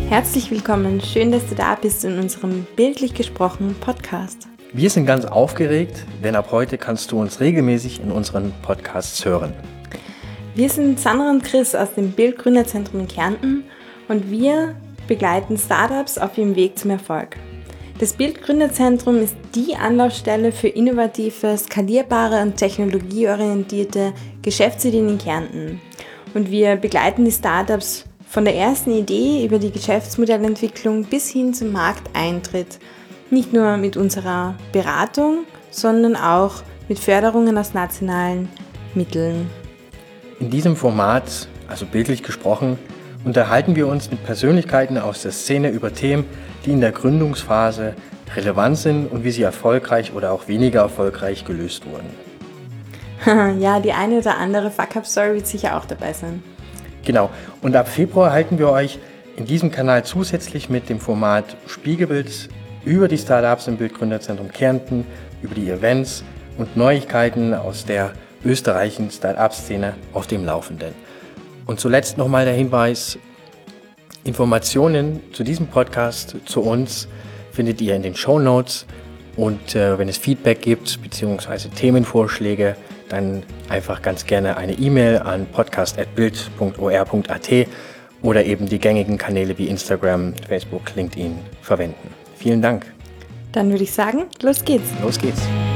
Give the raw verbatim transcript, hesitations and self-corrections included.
Herzlich willkommen, schön, dass du da bist in unserem bildlich gesprochenen Podcast. Wir sind ganz aufgeregt, denn ab heute kannst du uns regelmäßig in unseren Podcasts hören. Wir sind Sandra und Chris aus dem Bildgründerzentrum in Kärnten und wir begleiten Startups auf ihrem Weg zum Erfolg. Das Bildgründerzentrum ist die Anlaufstelle für innovative, skalierbare und technologieorientierte Geschäftsideen in Kärnten. Und wir begleiten die Startups von der ersten Idee über die Geschäftsmodellentwicklung bis hin zum Markteintritt. Nicht nur mit unserer Beratung, sondern auch mit Förderungen aus nationalen Mitteln. In diesem Format, also bildlich gesprochen, unterhalten wir uns mit Persönlichkeiten aus der Szene über Themen, die in der Gründungsphase relevant sind und wie sie erfolgreich oder auch weniger erfolgreich gelöst wurden. Ja, die eine oder andere Fuck-Up-Story wird sicher auch dabei sein. Genau, und ab Februar halten wir euch in diesem Kanal zusätzlich mit dem Format Spiegelbild über die Startups im Bildgründerzentrum Kärnten, über die Events und Neuigkeiten aus der österreichischen Start-up-Szene auf dem Laufenden. Und zuletzt nochmal der Hinweis, Informationen zu diesem Podcast, zu uns, findet ihr in den Shownotes und äh, wenn es Feedback gibt bzw. Themenvorschläge, dann einfach ganz gerne eine E-Mail an podcast at bild punkt o r punkt a t oder eben die gängigen Kanäle wie Instagram, Facebook, LinkedIn verwenden. Vielen Dank. Dann würde ich sagen, los geht's. Los geht's.